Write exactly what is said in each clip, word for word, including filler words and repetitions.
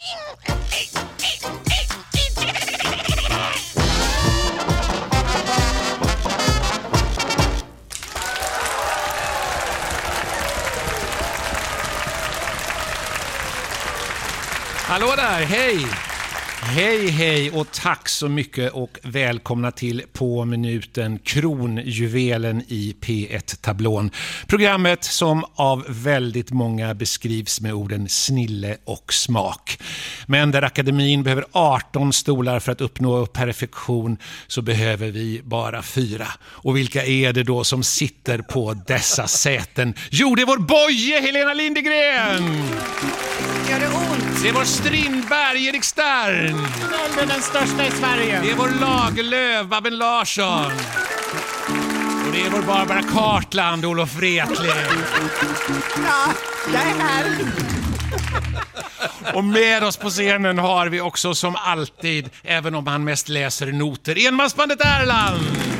Hallå där, hej! Hej, hej och tack så mycket och välkomna till På minuten, kronjuvelen i P ett-tablån. Programmet som av väldigt många beskrivs med orden snille och smak. Men där akademin behöver arton stolar för att uppnå perfektion så behöver vi bara fyra. Och vilka är det då som sitter på dessa säten? Jo, det är vår boje Helena Lindegren! Gör det ont? Det är vår Strindberg, Erik Stern. Det är den största i Sverige. Det är vår Lagerlöf, Babben Larsson. Och det är vår Barbara Cartland, Olof Wretling. Ja, jag är här. Och med oss på scenen har vi också som alltid, även om han mest läser noter, enmansbandet Erland.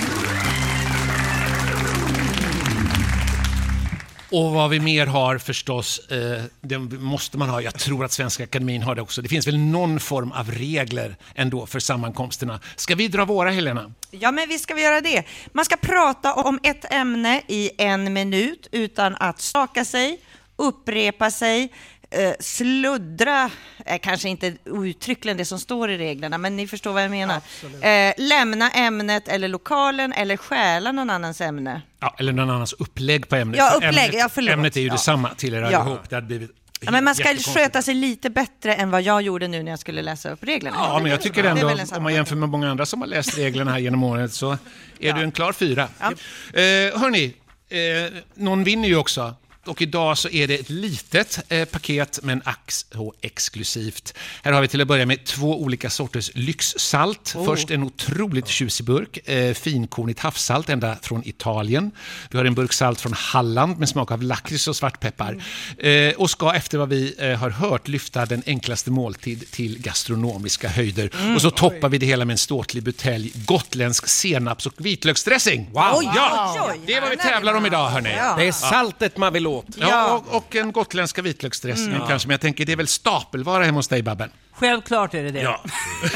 Och vad vi mer har förstås, eh, det måste man ha, jag tror att Svenska Akademin har det också. Det finns väl någon form av regler ändå för sammankomsterna. Ska vi dra våra, Helena? Ja, men vi ska vi göra det. Man ska prata om ett ämne i en minut utan att staka sig, upprepa sig, eh, sluddra, eh, kanske inte uttryckligen det som står i reglerna, men ni förstår vad jag menar. Eh, lämna ämnet eller lokalen eller stjäla någon annans ämne. Ja, eller någon annans upplägg på ämnet. Ja, upplägg, ämnet, ja, förlåt. ämnet är ju ja. detsamma till er ja. allihop. Det hade blivit ja, men man ska sköta sig lite bättre än vad jag gjorde nu när jag skulle läsa upp reglerna. Ja, men jag tycker det ändå, om man jämför med många andra som har läst reglerna här genom året så är ja. du en klar fyra. Ja. Eh, hörni, eh, någon vinner ju också. Och idag så är det ett litet eh, paket men ack så exklusivt. Här har vi till att börja med två olika sorters lyxsalt. Oh. Först en otroligt tjusig burk, eh, finkornigt havssalt ända från Italien. Vi har en burk salt från Halland med smak av lakrits och svartpeppar. Mm. Eh, och ska efter vad vi eh, har hört lyfta den enklaste måltid till gastronomiska höjder. Mm. Och så toppar vi det hela med en ståtlig butelj gotländsk senaps- och vitlöksdressing. Wow! Oj, ja, det är vad vi tävlar om idag, hörni. Ja. Det är saltet man vill åt. Ja, ja. Och, och en gotländska vitlöksdressing mm. kanske, men jag tänker det är väl stapelvara hemma hos dig, Babben? Självklart är det det. Ja.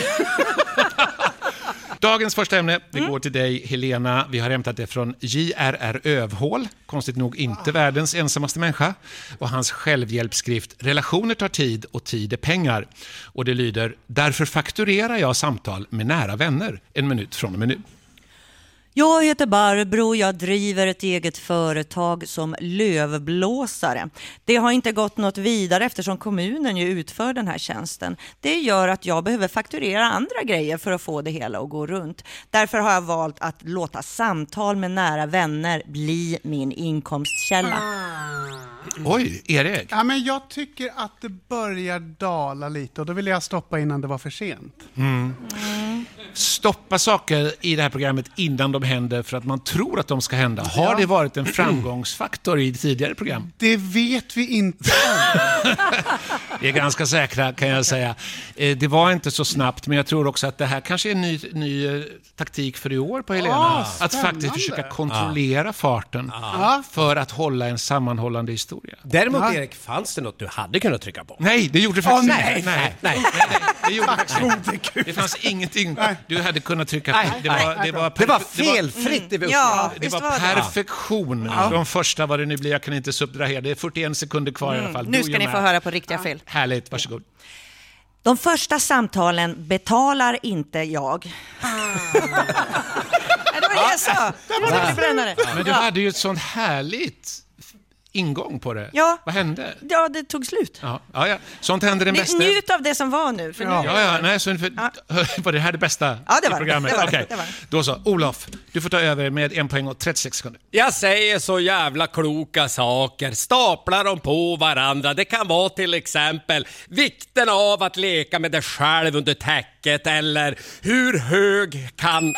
Dagens första ämne, det mm. går till dig, Helena. Vi har hämtat det från J R R Övhål, konstigt nog inte världens ensammaste människa. Och hans självhjälpsskrift Relationer tar tid och tid är pengar. Och det lyder, därför fakturerar jag samtal med nära vänner en minut från och med nu. Jag heter Barbro, jag driver ett eget företag som lövblåsare. Det har inte gått något vidare eftersom kommunen ju utför den här tjänsten. Det gör att jag behöver fakturera andra grejer för att få det hela att gå runt. Därför har jag valt att låta samtal med nära vänner bli min inkomstkälla. Oj, Erik. Ja, men jag tycker att det börjar dala lite och då vill jag stoppa innan det var för sent. Mm. Mm. Stoppa saker i det här programmet innan de händer för att man tror att de ska hända. Har ja. det varit en framgångsfaktor i tidigare program? Det vet vi inte. Vi är ganska säkra, kan jag säga. Det var inte så snabbt, men jag tror också att det här kanske är en ny, ny taktik för i år på Helena. Oh, att faktiskt försöka kontrollera ja. farten ja. för att hålla en sammanhållande historia. Däremot, ja. Erik, fanns det något du hade kunnat trycka på? Nej, det gjorde det faktiskt oh, nej. Nej. Nej. nej, nej. Det gjorde faktiskt inte. Det fanns ingenting du hade kunnat trycka på. Det var, det var, det var felfritt. Det var, mm. ja, det var perfektion. Ja. De första, vad det nu blir, jag kan inte subtrahera. Det är fyrtioen sekunder kvar mm. i alla fall. Nu ska ni få höra på riktiga fel. Härligt, varsågod. De första samtalen betalar inte jag. Ah. Det var det jag sa. Det var det brännare. Men du hade ju ett sånt härligt ingång på det. Ja. Vad hände? Ja, det tog slut. Ja, ja, ja. Sånt händer den bästa. Njut av det som var nu. För ja. nu. Ja, ja, nej, så för, ja. Var det här det bästa ja, det var i programmet? Det var okay. det. Det var. Då så, Olof, du får ta över med en poäng och trettiosex sekunder. Jag säger så jävla kloka saker. Staplar dem på varandra. Det kan vara till exempel vikten av att leka med dig själv under täcket eller hur hög kan...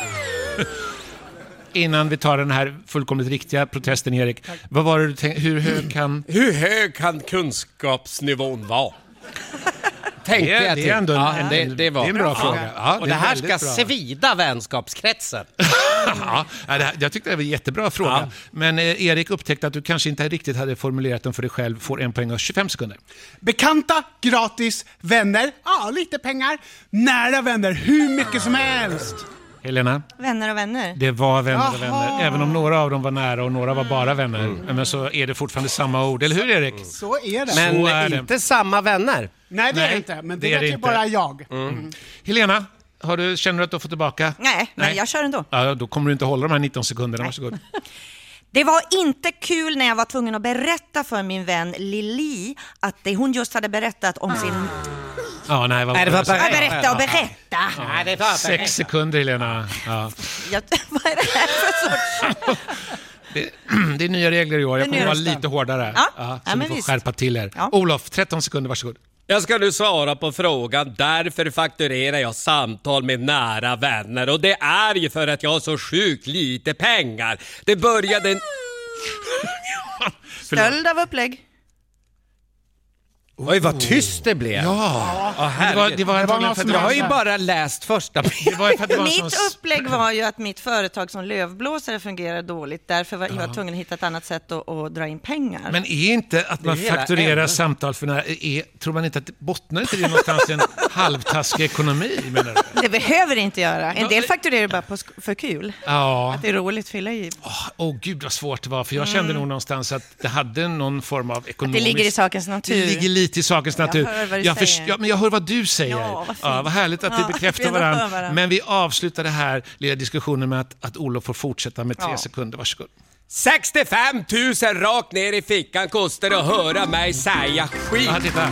Innan vi tar den här fullkomligt riktiga protesten, Erik. Tack. Vad var det du tänkte? Hur hög kan... Hur hög kan kunskapsnivån vara? Tänkte det, jag det är ändå en, ja, det, det, var det är en bra, bra fråga. Ja, och det, det här ska svida vänskapskretsen. Ja, det här, jag tyckte det var en jättebra fråga. Ja. Men eh, Erik upptäckte att du kanske inte riktigt hade formulerat den för dig själv. Får en poäng och tjugofem sekunder. Bekanta, gratis, vänner, ja lite pengar. Nära vänner, hur mycket som helst. Helena? Vänner och vänner. Det var vänner Jaha. och vänner. Även om några av dem var nära och några var bara vänner. Mm. Men så är det fortfarande samma ord. Eller hur, Erik? Så är det. Men är inte det. samma vänner. Nej, det är Nej, det inte. Men det, det är vet det ju inte. bara jag. Mm. Mm. Helena, har du, känner du att du har fått tillbaka? Nej, men jag kör ändå. Ja, då kommer du inte hålla de här nitton sekunderna. Varsågod. Det var inte kul när jag var tvungen att berätta för min vän Lili att det hon just hade berättat om sin... Ja, nej, vad Nej, det var var bara- Ja, berätta och berätta. Nej, det var Sex sekunder, Helena. Ja. Jag, vad är det här för sorts... Det, det är nya regler i år. Jag Det är kommer vara nya lite hårdare. Ja. Ja, Ja, så men du får visst. skärpa till er. Ja. Olof, tretton sekunder, varsågod. Jag ska nu svara på frågan, därför fakturerar jag samtal med nära vänner. Och det är ju för att jag har så sjukt lite pengar. Det började... Stöld av upplägg. Oj, vad tyst det blev. Ja, Åh, men det var, det var Det var antagligen någon för att som det Jag var, har ju bara läst första det var för att det var en Mitt sån... upplägg var ju att mitt företag som lövblåsare fungerar dåligt. Därför var jag var tvungen att hitta ett annat sätt att, att dra in pengar. Men är inte att man Det är hela fakturerar ämnet. samtal för när, är, tror man inte att det bottnar inte det någonstans i en halvtaskig ekonomi, menar du? Det behöver det inte göra. En del fakturerar bara på sk- för kul. Ja. Att det är roligt att fylla i. Åh oh, gud vad svårt det var, för jag kände nog någonstans att det hade någon form av ekonomisk... Det ligger i sakens natur. Det ligger lite i sakens natur. hör vad du jag, säger. ja, men jag hör vad du säger. Ja, vad fint. ja, vad härligt att Ja, vi bekräftar vi hör varandra. varandra. Men vi avslutar det här lilla diskussionen med att, att Olof får fortsätta med tre Ja. sekunder. Varsågod. sextiofem tusen rakt ner i fickan kostar det att höra mig säga skit. Ja, titta.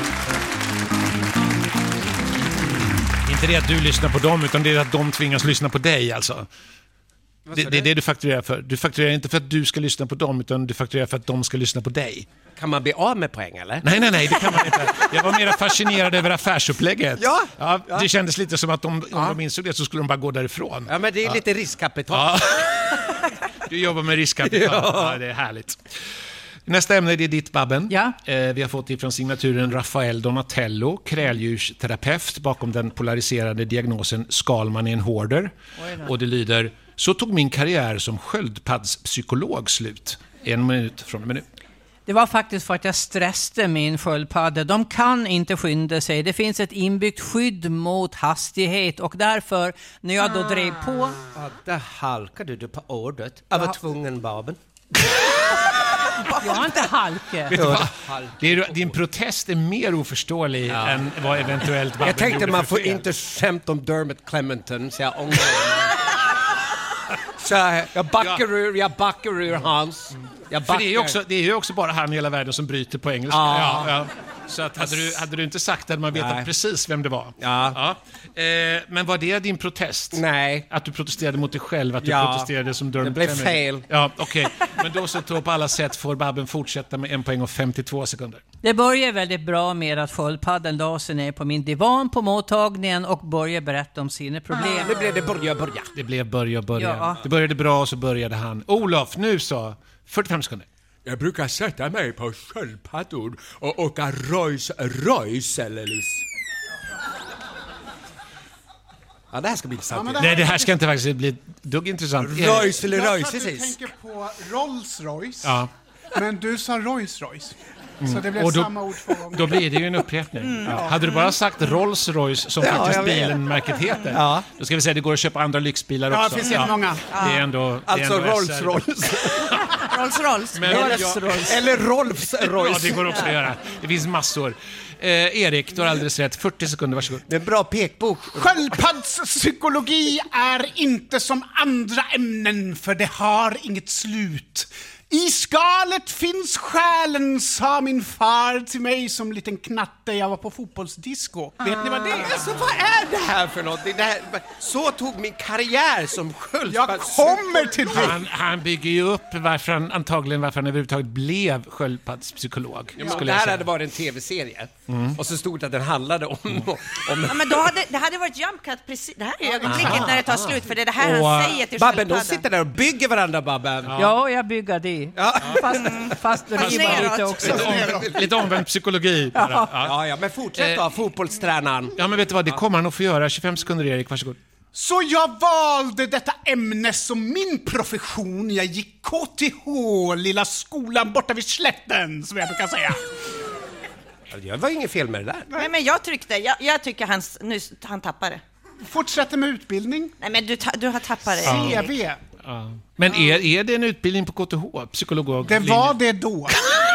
Inte det att du lyssnar på dem, utan det är att de tvingas lyssna på dig alltså. Det, det är det du fakturerar för. Du fakturerar inte för att du ska lyssna på dem, utan du fakturerar för att de ska lyssna på dig. Kan man bli av med poäng eller? Nej, nej, nej, det kan man inte. Jag var mer fascinerad över affärsupplägget. Ja, ja, ja. Det kändes lite som att om, om de insåg det så skulle de bara gå därifrån. Ja, men det är lite riskkapital. Ja. Du jobbar med riskkapital. Ja. Ja, det är härligt. Nästa ämne är ditt, Babben. Ja. Eh, vi har fått ifrån signaturen Rafael Donatello, kräldjursterapeut bakom den polariserade diagnosen Skalman är en hoarder. Och det lyder: så tog min karriär som sköldpaddspsykolog slut. En minut från och med nu. Det var faktiskt för att jag stressade min sköldpadda. De kan inte skynda sig. Det finns ett inbyggt skydd mot hastighet och därför när jag då drev på... Ja, där halkade du på ordet. Jag var tvungen, Babben. Jag har inte halkat. Vet du vad? Det är, din protest är mer oförståelig än vad eventuellt Babben Jag tänkte gjorde man för får fel. inte skämt om Dermot Clementon, så jag ångrar mig. Så jag, jag backar ur, jag backar ur Hans. Jag För backar. det är ju också, det är ju också bara han i hela världen som bryter på engelska. Ja. Ja, ja. Så att hade, du, hade du inte sagt det hade man vetat Nej. precis vem det var. Ja. Ja. Eh, men var det din protest? Nej. Att du protesterade mot dig själv, att du Ja. protesterade som Dermot Det blev Clementon? fel. Ja, okej. Men då så tror på alla sätt får Babben fortsätta med en poäng och femtiotvå sekunder. Det började väldigt bra med att sköldpaddan la sig ner på min divan på mottagningen och började berätta om sina problem. Nu blev det börja, börja. Det blev börja, börja. Ja. Det började bra och så började han. Olof, nu så. fyrtiofem sekunder. Jag brukar sätta mig på sköldpaddor och åka Rolls Royce eller Liz. Ja, det här ska bli intressant. Ja, men det- Nej, det här ska inte faktiskt bli dugg intressant. Royce eller Jag tror Royce, att du precis. tänker på Rolls Royce, Ja. men du sa Rolls Royce. Så det blev Och då- samma ord två gånger. Då blir det ju en upprepning. Ja. Hade du bara sagt Rolls Royce som faktiskt jag vet. bilen märket heter, Ja. då ska vi säga att det går att köpa andra lyxbilar Ja, också. det finns jättemånga. Det är ändå, det är Alltså ändå Rolls S R. Royce. Rolls Rolls. Men, Eller, ja, eller Rolfs ja, Royce. det går också att göra. Det finns massor. Eh, Erik, du har alldeles rätt. fyrtio sekunder, varsågod. Det är en bra pekbok. Sköldpaddspsykologi är inte som andra ämnen, för det har inget slut. I skalet finns själen, sa min far till mig som liten knatte. Jag var på fotbollsdisco. Vet ni vad det är? Alltså, vad är det här för något? Det här, så tog min karriär som Jag sköldpadds... kommer till det. Han, han bygger ju upp varför han, antagligen varför han överhuvudtaget blev sköldpaddspsykolog. Ja, skulle det jag här säga. hade varit en tv-serie. Och så stod det att den handlade om... om Ja, men då hade, det hade varit jump cut precis. Det här är ögonblicket när det tar slut, för det är det här Och, han säger till Babben, de sköldpaddan. sitter där och bygger varandra, Babben. Ja, jag bygger det. Fast, fast riva neråt. lite också. Lite, om, lite omvänd psykologi. Bara. Ja. Ja, ja, men fortsätt då, fotbollstränaren. Ja, men vet du vad? Det kommer han att få göra. tjugofem sekunder, Erik. Varsågod. Så jag valde detta ämne som min profession. Jag gick K T H, lilla skolan borta vid slätten, som jag brukar säga. Det var inget fel med det där. Nej, men jag tryckte. Jag, jag tycker han, nu, han tappade. Fortsätter med utbildning. Nej, men du, ta, du har tappat det. C V. Ja. Men är, är det en utbildning på K T H? Psykolog? Det var det då.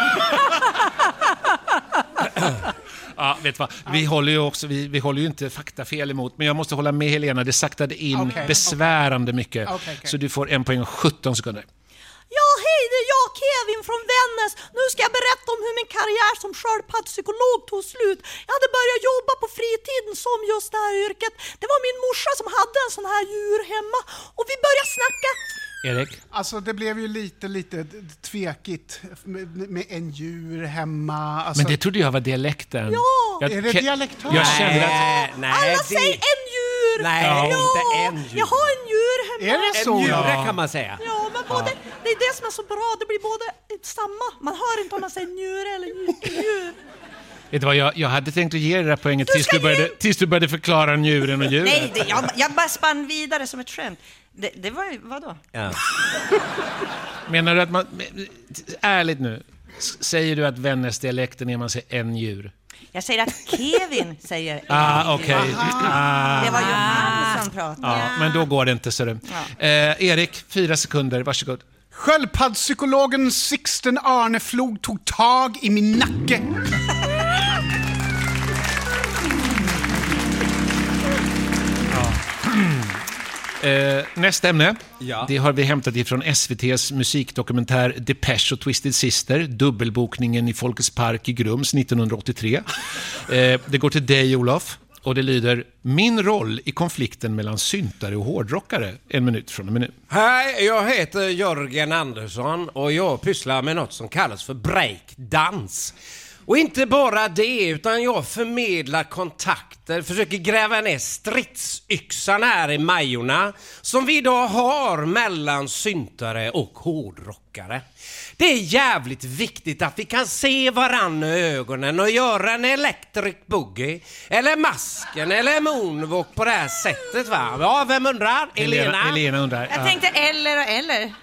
Ja, vet vad? Vi håller ju också, vi, vi håller ju inte faktafel emot, men jag måste hålla med Helena, det saktade in okay, besvärande okay. mycket. Okay, okay. Så du får en poäng och sjutton sekunder. Ja, hej, det är jag, Kevin från Vännäs. Nu ska jag berätta om hur min karriär som sköldpaddspsykolog tog slut. Jag hade börjat jobba på fritiden som just det här yrket. Det var min morsa som hade en sån här djur hemma och vi började snacka. Erik? Alltså det blev ju lite, lite tvekigt med, med en djur hemma. Alltså... Men det trodde jag var dialekten. Ja. Jag, Är det dialektal? Jag kände att... Nej, Alla det... säger en djur. Nej, ja. inte en djur. Jag har en djur hemma. Är det En så? djure Ja. kan man säga. Ja, men både, det är det som är så bra. Det blir både samma. Man hör inte om man säger njure eller djur. Vet du vad, jag, jag hade tänkt att ge dig det där poänget Du tills ska du, började, ge- tills du började förklara njuren och djuren. Nej, det, jag, jag bara spann vidare som ett skämt. Det, det var ju, vadå? Ja. Menar du att man... Ärligt nu, s- säger du att Vännäs-dialekten är man säger en djur? Jag säger att Kevin säger en Ah, djur. okej. Ah. Det var ju han som pratade. Ja, men då går det inte, så du. Eh, Erik, fyra sekunder, varsågod. Sköldpaddspsykologen Sixten Arneflog tog tag i min nacke. Eh, nästa ämne, Ja. det har vi hämtat ifrån S V T:s musikdokumentär Depeche och Twisted Sister, dubbelbokningen i Folkets Park i Grums nittonhundraåttiotre. Eh, det går till dig, Olof, och det lyder: min roll i konflikten mellan syntare och hårdrockare. En minut från en minut. Hej, jag heter Jörgen Andersson och jag pysslar med något som kallas för breakdans. Och inte bara det, utan jag förmedlar kontakter, försöker gräva ner stridsyxan här i Majorna som vi idag har mellan syntare och hårdrockare. Det är jävligt viktigt att vi kan se varann i ögonen och göra en electric boogie eller masken eller moonwalk på det här sättet, va? Ja, vem undrar? Elena? Elena, Elena undrar. Jag Ja. tänkte eller och eller.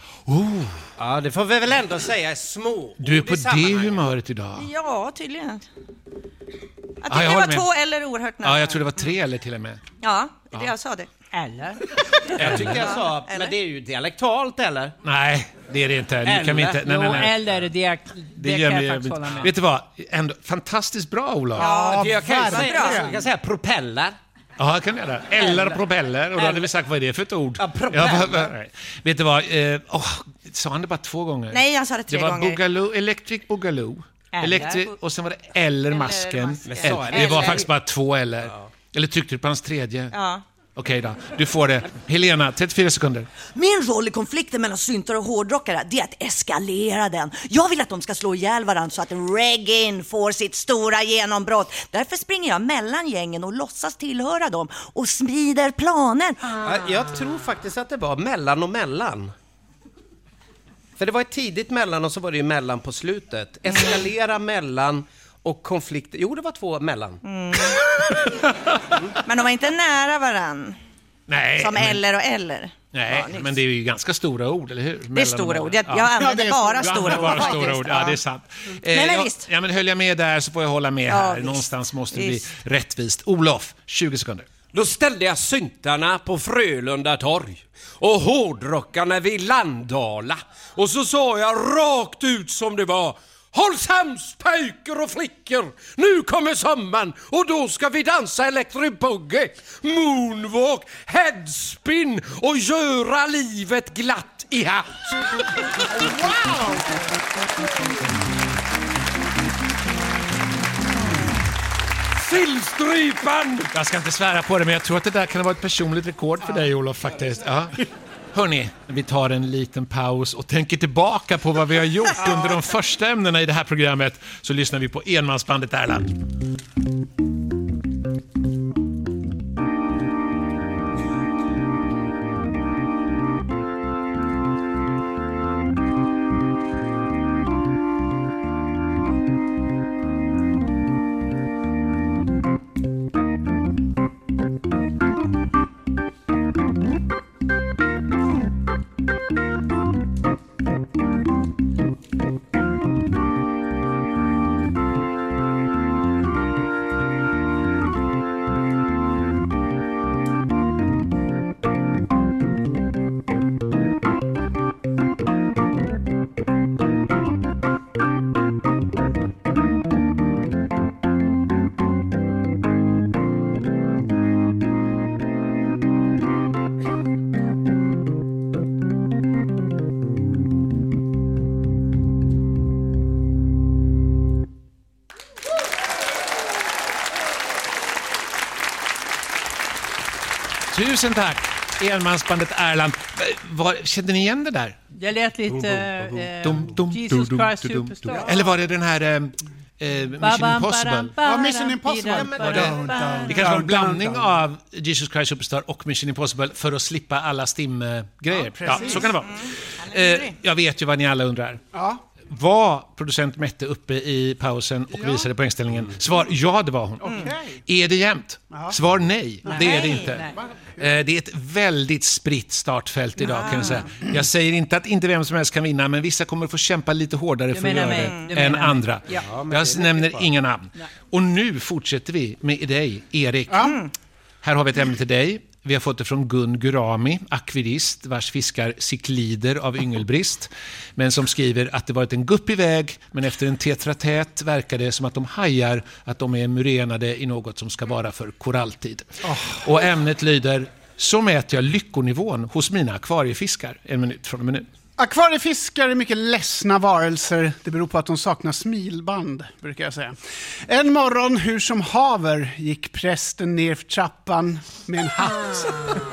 Ja, det får vi väl ändå säga är små. Du är ord på i det sammanhanget. humöret idag. Ja, tydligen. Jag tyckte jag det håller var med. två eller oerhört nära. Ja, jag tror det var tre eller till och med. Ja, det jag sa det. Eller? Jag tyckte jag sa, Eller? men det är ju dialektalt, eller? Nej, det är det inte. Nu kan vi inte. Nej, Jo, nej, nej. eller det, det, Det kan gör jag mig, faktiskt hålla med. vet du vad? Ändå, fantastiskt bra, Olof. Ja, jag kan ju verkligen. säga, jag kan säga propeller. Ja, jag kan göra det. Eller propeller. Och då hade vi sagt, vad är det för ett ord? Ja, propeller. va- va- nej. Vet du vad? Eh, oh, sa han det bara två gånger? Nej, jag sa det tre Det var gånger. Boogaloo, Electric Boogaloo. Eller. Electric, och sen var det eller masken. masken. Men sa jag Eller. det? Det var Eller. faktiskt bara två eller. Eller tryckte du på hans tredje? Ja. Okej då, du får det. Helena, trettiofyra sekunder. Min roll i konflikten mellan syntare och hårdrockare, det är att eskalera den. Jag vill att de ska slå ihjäl varandra så att reggae får sitt stora genombrott. Därför springer jag mellan gängen och låtsas tillhöra dem och smider planer. Ja, jag tror faktiskt att det var mellan och mellan. För det var ett tidigt mellan och så var det ju mellan på slutet. Eskalera mellan och konflikt. Jo, det var två mellan. Men de var inte nära varann. Nej, Som men, eller och eller. nej Ja, nyss. men det är ju ganska stora ord, eller hur? Det är Mellan stora och- ord. Jag, Ja. jag Ja, använder det är bara stora. stora Ja, ord. bara stora faktiskt. ord. Ja, det är sant. Eh, men ja, visst. ja, men höll jag med där så får jag hålla med Ja, här. visst. Någonstans måste det Visst. bli rättvist. Olof, tjugo sekunder. Då ställde jag syntarna på Frölunda torg och hårdrockarna vid Landala. Och så sa jag rakt ut som det var: håll sams pojkar och flickor, nu kommer sommaren och då ska vi dansa electric boogie, moonwalk, headspin och göra livet glatt i hatt. Sillstrypan! Jag ska inte svära på det, men jag tror att det där kan vara ett personligt rekord för dig, Olof, faktiskt. Ja. Hörni, vi tar en liten paus och tänker tillbaka på vad vi har gjort under de första ämnena i det här programmet. Så lyssnar vi på enmansbandet Erland. Tusen tack. Enmansbandet Erland. Var, kände ni igen det där? Det lät lite eh, Dum, dum, Jesus dum, Christ dum, dum, Superstar. dum. Eller var det den här eh, eh, Mission Impossible? Ja, Mission Impossible. Var det, det kanske var en blandning av Jesus Christ Superstar och Mission Impossible för att slippa alla stimgrejer. Ja, ja, så kan det vara. Eh, jag vet ju vad ni alla undrar. Ja. Var producent Mette uppe i pausen och Ja. visade poängställningen? Svar, ja det var hon. Okej. Är det jämnt? Svar nej, Nej. det är det inte. Nej. Eh, Det är ett väldigt spritt startfält idag kan jag säga. Jag säger inte att inte vem som helst kan vinna, men vissa kommer att få kämpa lite hårdare för att menar göra mig. det Du än menar mig. andra. Ja. Jag nämner inga namn. Och nu fortsätter vi med dig, Erik. Här har vi ett ämne till dig. Vi har fått det från Gun Gurami, akvirist, vars fiskar cyklider av yngelbrist, men som skriver att det varit en guppig väg, men efter en tetratät verkar det som att de hajar att de är murenade i något som ska vara för koralltid. Oh. Och ämnet lyder: så mäter jag lyckonivån hos mina akvariefiskar. En minut från en minut. Akvariefiskar är mycket ledsna varelser. Det beror på att de saknar smilband, brukar jag säga. En morgon, hur som haver, gick prästen ner för trappan med en hatt.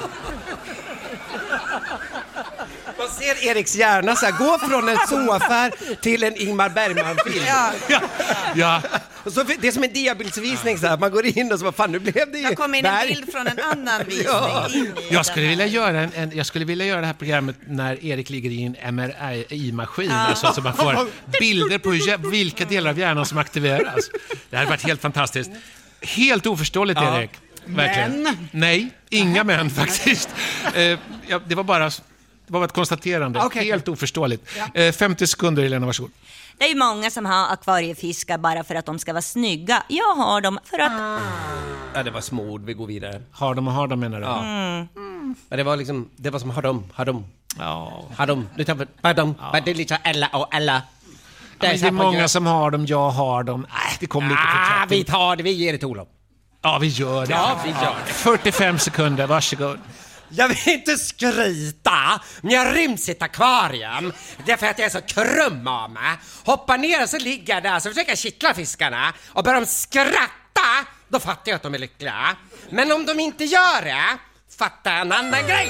Man ser Eriks hjärna så här, gå från en zooaffär till en Ingmar Bergman-film. Ja. Ja, ja. Och så, det är som en diabildsvisning så här, man går in och så, vad fan, nu blev det ju Jag kom in en berg. bild från en annan visning Ja. in i Jag skulle, den vilja här. göra en, en, jag skulle vilja göra det här programmet när Erik ligger i en M R I-maskin. Alltså, så man får bilder på hur, vilka delar av hjärnan som aktiveras. Det hade varit helt fantastiskt. Helt oförståeligt, Ja. Erik. Verkligen. Men? Nej, inga män faktiskt. Eh, ja, det var bara det var ett konstaterande. Okej. Helt oförståeligt. Eh, femtio sekunder, Helena, varsågod. Det är ju många som har akvariefiskar bara för att de ska vara snygga. Jag har dem för att... Ja, det var små ord, vi går vidare. Har de och har de, menar du? Ja. Mm. Ja, det var liksom, det var som har de, har de, Ja. har de. Du tar för dem, ja. Det är lite alla och alla. Det är, det är många som har dem, jag har dem. Nej, det kommer lite för Ah, tätt. vi tar det, vi ger det till Olof. Ja, vi gör det. Ja, vi gör det. fyrtiofem sekunder, varsågod. Jag vill inte skryta, men jag ryms i ett akvarium. Det är för att jag är så krum av mig. Hoppar ner och så ligger jag där, så försöker jag kittla fiskarna. Och börjar de skratta, då fattar jag att de är lyckliga. Men om de inte gör det, fattar jag en annan grej.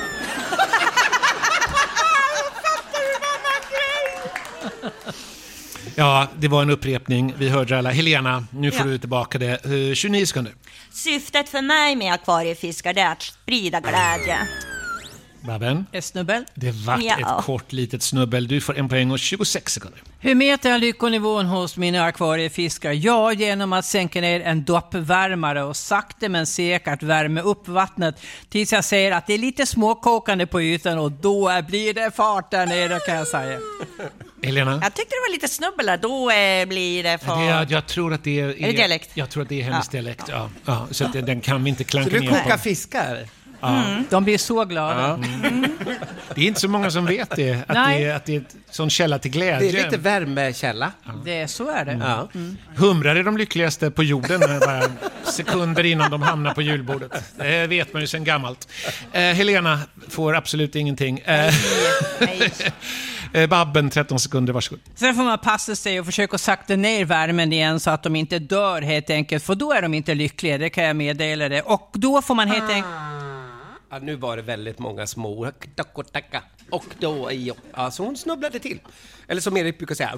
Ja, det var en upprepning. Vi hörde alla. Helena, nu får Ja. du tillbaka det. Uh, tjugonio sekunder. Syftet för mig med akvariefiskar det är att sprida glädje. Babben, Ett snubbel. det vart Ja. ett kort litet snubbel. Du får en poäng och tjugosex sekunder. Hur mäter jag lyckonivån hos mina akvariefiskar? Ja, genom att sänka ner en doppvärmare och sakta men säkert värma upp vattnet tills jag ser att det är lite småkokande på ytan, och då blir det fart där nere, kan jag säga. Helena? Jag tyckte det var lite snubbel där. Då eh, blir det för... Det är, jag tror att det är... Är det dialekt? Jag tror att det är hennes Ja. dialekt. Ja. Ja, så att det, den kan vi inte klanka Så du ner kokar på. fiskar? De blir så glada. Det är inte så många som vet det. Att, Nej. det, är, att det är en sån källa till Det glädje. är lite värmekälla. Det, så är det. Ja. Humrar är de lyckligaste på jorden bara sekunder innan de hamnar på julbordet. Det vet man ju sedan gammalt. Eh, Helena får absolut ingenting. Eh, eh, Babben, tretton sekunder, varsågod. Sen får man passa sig och försöka sakta ner värmen igen så att de inte dör helt enkelt. För då är de inte lyckliga, det kan jag meddela det. Och då får man helt enkelt... Ja, nu var det väldigt många små. Och då, ja, så hon snubblade till. Eller som Erik brukar säga.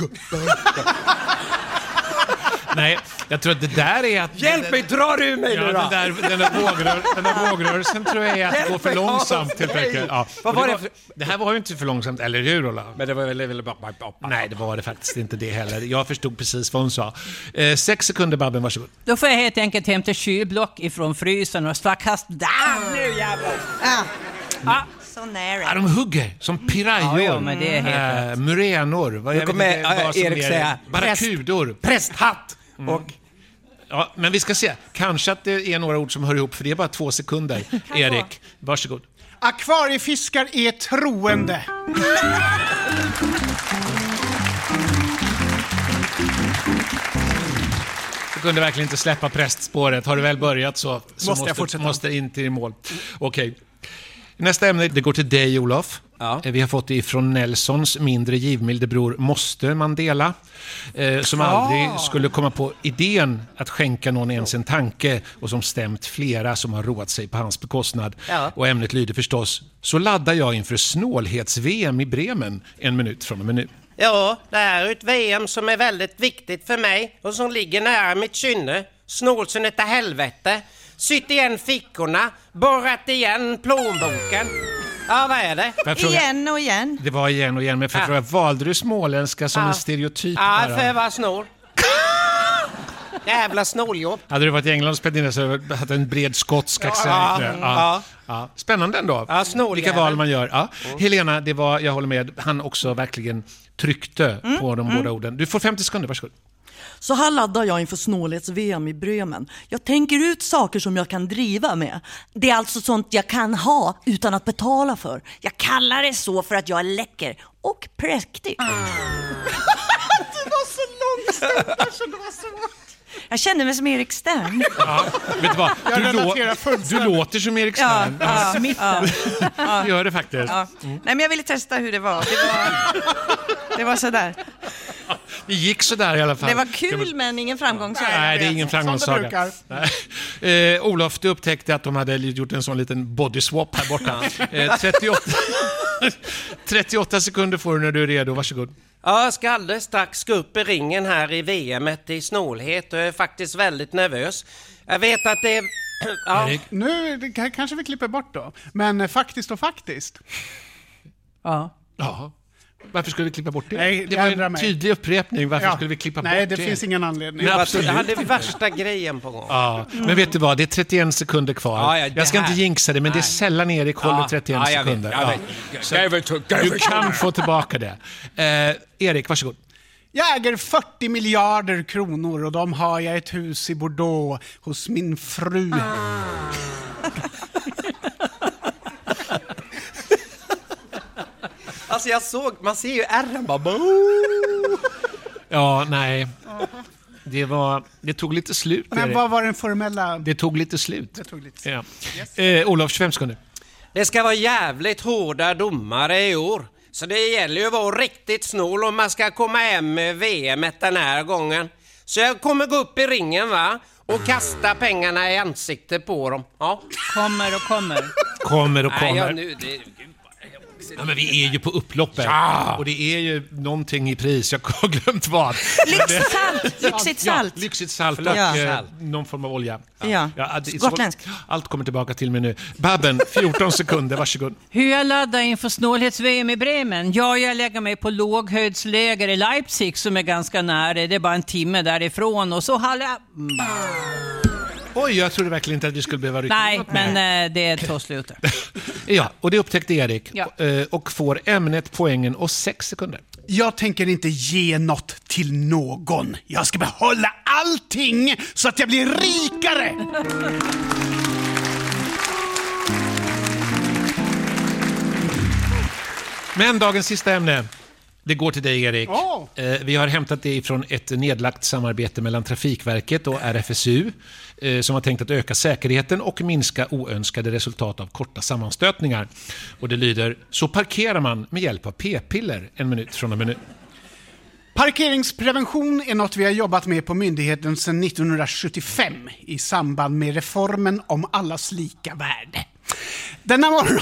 Nej, jag tror att det där är att... Hjälp mig, dra ur mig Ja, nu den då! där, den där, vågrör, den där vågrörelsen tror jag är att gå för långsamt helt enkelt. Ja. Vad Och var det, det var, för- det här var ju inte för långsamt, eller hur, Ola? Men det var väldigt, väldigt bra. Nej, det var det faktiskt inte det heller. Jag förstod precis vad hon sa. Eh, sex sekunder, Babben, varsågod. Då får jag helt enkelt hämta kylblock ifrån frysen och kasta... Där, nu jävlar! Ah, Ah, så nära. Ja, de hugger som pirajor. Ja, ja, men det är helt eh, murenor. Vad, Nu jag kommer vet inte äh, vad som Erik är- säga Barrackudor. prästhatt och Ja, men vi ska se. Kanske att det är några ord som hör ihop, för det är bara två sekunder. Erik, varsågod. Akvariefiskar är troende. Du kunde verkligen inte släppa prästspåret. Har du väl börjat så, så Måste jag fortsätta? måste in till i mål. Okej. Nästa ämne, det går till dig, Olof. Ja. Vi har fått det ifrån Nelsons mindre givmilde bror Måste Mandela, eh, som aldrig skulle komma på idén att skänka någon ens en tanke och som stämt flera som har roat sig på hans bekostnad. Ja. Och ämnet lyder förstås: så laddar jag inför snålhets-V M i Bremen en minut från och med nu. Ja, det här är ett V M som är väldigt viktigt för mig och som ligger nära mitt kynne. Snålsen utav helvete. Sytt igen fickorna, borrat igen plånboken. Ja, vad är det? Fråga, Igen och igen. det var igen och igen, men för att Ja. fråga, valde du småländska som Ja. en stereotyp Ja, bara? för jag var snål. Jävla snåljobb. Hade du varit i England och spelat in det så hade du haft en bred skotsk accent. Ja, Ja. ja. Ja. Spännande ändå. Ja, snåljävel. Vilka val man gör. Ja. Helena, det var, jag håller med, han också verkligen tryckte på de båda orden. Du får femtio sekunder, varsågod. Så här laddar jag inför snålhets-V M i Bremen. Jag tänker ut saker som jag kan driva med. Det är alltså sånt jag kan ha utan att betala för. Jag kallar det så för att jag är läcker och präktig. Det var så långstående så det var svårt. Jag kände mig som Erik Stern. Ja, vet du vad? Du, relaterar lå- fullständigt. du låter som Erik Stern. Ja, ja, ja. Du gör det faktiskt. Ja. Nej, men jag ville testa hur det var. Det var, det var sådär. Det gick så där i alla fall. Det var kul, men ingen framgång. Så Nej, det är ingen framgångssaga. brukar. Nej. Eh, Olof, du upptäckte att de hade gjort en sån liten body swap här borta. Eh, trettioåtta, trettioåtta sekunder får du när du är redo. Varsågod. Ja, jag ska alldeles strax gå upp i ringen här i V M-et i snålhet och jag är faktiskt väldigt nervös. Jag vet att det är... Ja. Erik? Nu det kan- kanske vi klipper bort då. Men eh, faktiskt och faktiskt. Ja. Ja. Varför skulle vi klippa bort det? Nej, det jag var ändrar en mig. tydlig upprepning. Varför Ja. skulle vi klippa Nej, bort det det? finns ingen anledning. Nej, Jag absolut. hade värsta grejen på gång. Ja, men vet du vad? Det är trettioen sekunder kvar. Ja, ja, det jag ska här- inte jinxa det, men det är Nej. sällan Erik håller Ja, trettioen ja, jag vet, sekunder. jag Ja. vet. Så Give it to- give du it to kan me. få tillbaka det. Eh, Erik, varsågod. Jag äger fyrtio miljarder kronor och de har jag ett hus i Bordeaux hos min fru. Alltså jag såg, man ser ju ärren bara... Ja, nej. Det, var, det tog lite slut, Men Erik. vad var den formella... Det tog lite slut. Det tog lite. Ja. Eh, Olof, tjugofem sekunder. Det ska vara jävligt hårda domare i år. Så det gäller ju att vara riktigt snål om man ska komma hem med V M-et den här gången. Så jag kommer gå upp i ringen, va? Och kasta pengarna i ansiktet på dem. Ja. Kommer och kommer. Kommer och Nej, kommer. jag, nu, det, Ja, men vi är ju på upploppet. Och det är ju någonting i pris. Jag har glömt vad. Lyxigt salt. Lyxigt salt. Ja, lyxigt salt och Ja. eh, någon form av olja. Ja. det är så- Gotländskt. Allt kommer tillbaka till mig nu. Babben, fjorton sekunder, varsågod. Hur jag laddar inför snålhets-V M i Bremen? Ja, jag lägger mig på låghöjdsläger i Leipzig som är ganska nära. Det är bara en timme därifrån och så håller jag... Oj, jag trodde verkligen inte att vi skulle behöva rycka Nej, något. men eh, det tar slut. Ja, och det upptäckte Erik. Ja. Eh, Och får ämnet, poängen och sex sekunder. Jag tänker inte ge något till någon. Jag ska behålla allting så att jag blir rikare. Men dagens sista ämne, det går till dig, Erik. Åh. Eh, Vi har hämtat det från ett nedlagt samarbete mellan Trafikverket och R F S U eh, som har tänkt att öka säkerheten och minska oönskade resultat av korta sammanstötningar. Och det lyder: så parkerar man med hjälp av p-piller en minut från och med nu. Parkeringsprevention är något vi har jobbat med på myndigheten sedan nittonhundrasjuttiofem i samband med reformen om allas lika värde. Denna morgon...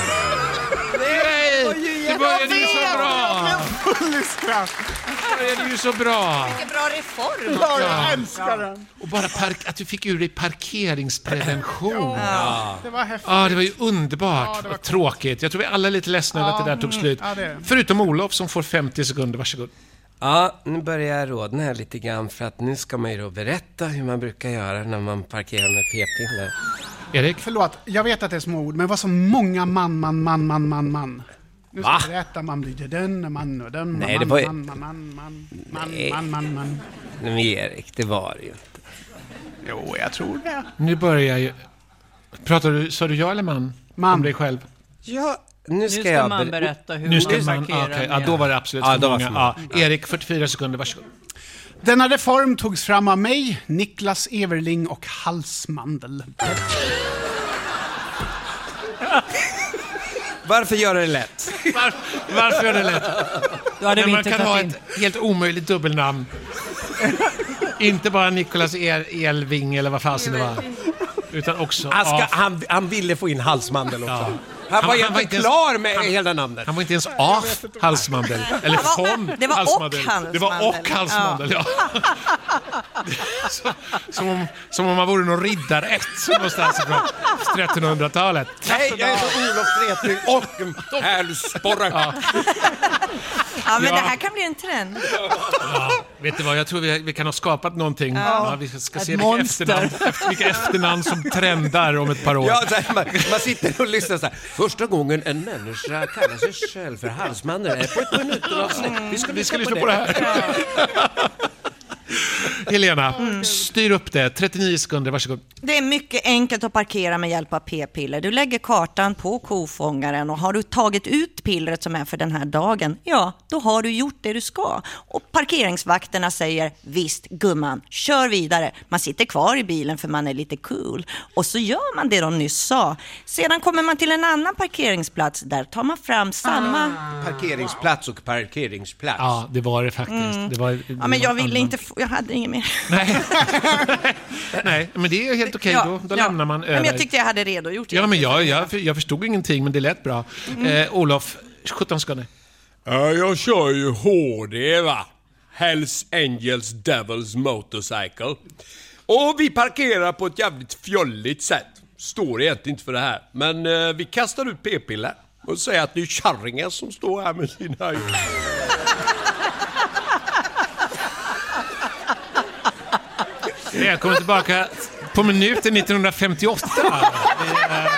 Nej! Det började ju så bra! Det började ju så bra! Vilken bra reform. Ja, jag älskar den. Och bara park- att du fick ur dig parkeringsprevention. Det var häftigt. Ja, det var ju underbart. Ja, det var Vad tråkigt. Jag tror vi alla är lite ledsna över att det där tog slut. Ja, det är det. Förutom Olof som får femtio sekunder. Varsågod. Ja, nu börjar jag rodna här lite grann för att nu ska man ju då berätta hur man brukar göra när man parkerar med p-piller. Erik? Förlåt, jag vet att det är små ord, men det var så många man, man, man, man, man, man. Nu ska Va? jag berätta, man blir den, man och den, Nej, man, det var ju- man, man, man, man, man, Nej. man, man, man. Nej, men Erik, det var det ju inte. Jo, jag tror det. Nu börjar ju... Pratar du, sa du ja eller man? Man. Om dig själv? Ja, nu Nu ska, ska jag man ber- berätta hur Nu ska man man... parkerar. Ah, okay. Ja, med- då var det absolut Ja, för då var många. för Ja. Erik, fyrtiofyra sekunder. Varsågod. Denna reform togs fram av mig, Niklas Everling och Halsmandel. Varför gör det lätt? Var, varför är det lätt? Då hade När vi man inte kan ha tagit in. ett helt omöjligt dubbelnamn. Inte bara Nicolas El- Elving eller vad fasen det var. Utan också Han, ska, af. han, han ville få in halsmandel också. Ja. Han, var Han- inte han var inte ens- klar med han- hela namnet. Han var inte ens af halsmandel. Eller Det var- von det var och halsmandel. halsmandel. Det var och halsmandel, ja. Så, som, om, som om man vore någon riddarätt någonstans från trettonhundratalet. Nej, jag är så Olof Retling och hälsporre. Ja. Ja, men Ja. det här kan bli en trend. Ja, vet du vad, jag tror vi, vi kan ha skapat någonting. Ja, vi ska se Ett vilka monster. efternamn, efter, vilka efternamn som trendar om ett par år. Ja, så här, man, man sitter och lyssnar så här. Första gången en människa kallar sig själv för halsmandel är på ett minuter. Vi ska, Vi ska lyssna på det här. Helena, styr upp det. trettionio sekunder, varsågod. Det är mycket enkelt att parkera med hjälp av p-piller. Du lägger kartan på kofångaren och har du tagit ut pillret som är för den här dagen, ja, då har du gjort det du ska. Och parkeringsvakterna säger, visst gumman, kör vidare. Man sitter kvar i bilen för man är lite cool. Och så gör man det de nyss sa. Sedan kommer man till en annan parkeringsplats. Där tar man fram samma... Parkeringsplats och parkeringsplats. Ja, det var det faktiskt. Det var, det Ja, men jag var ville annan. inte få... Jag hade inget mer. Nej. Nej, men det är helt okej. Ja, Då, då ja. lämnar man Men över. jag tyckte jag hade redogjort. Ja, men jag, jag, jag förstod ingenting, men det lät bra. Eh, Olof, sjutton sekunder. Ja, jag kör ju H D, va? Hells Angels Devils Motorcycle. Och vi parkerar på ett jävligt fjolligt sätt. Står egentligen inte för det här. Men eh, vi kastar ut p-piller och säger att det är kärringar som står här med sina... Välkommen tillbaka på minuten nittonhundrafemtioåtta. Vi, eh,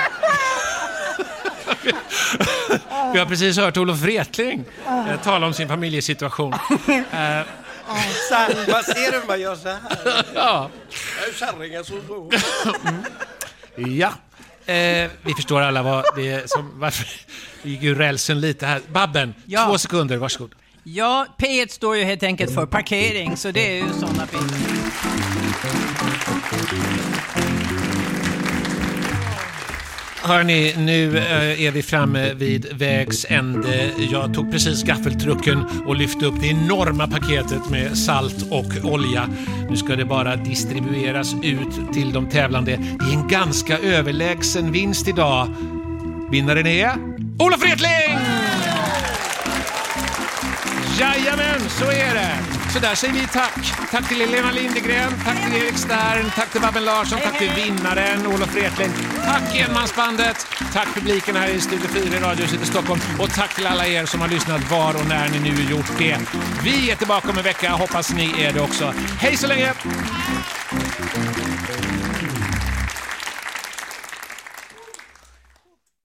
vi har precis hört Olof Retling eh, tala om sin familjesituation. Eh, Så här, vad ser du, man gör så här? ja. Det är kärringar som står... Ja. Eh, vi förstår alla vad det är som... Varför vi gick ur rälsen lite här. Babben, Ja. två sekunder, varsågod. Ja, P ett står ju helt enkelt för parkering, så det är ju sådana bilar. Hörrni, nu eh, är vi framme vid vägs ände. Jag tog precis gaffeltrucken och lyfte upp det enorma paketet med salt och olja. Nu ska det bara distribueras ut till de tävlande. Det är en ganska överlägsen vinst idag. Vinnaren är Olof Retling! Jajamän, så är det. Så där säger vi tack. Tack till Helena Lindegren, tack till Erik Stern, tack till Babben Larsson, tack till vinnaren Olof Retling. Tack enmansbandet, tack publiken här i Studio fyra i Radiohuset i Stockholm och tack till alla er som har lyssnat var och när ni nu gjort det. Vi är tillbaka om en vecka, hoppas ni är det också. Hej så länge!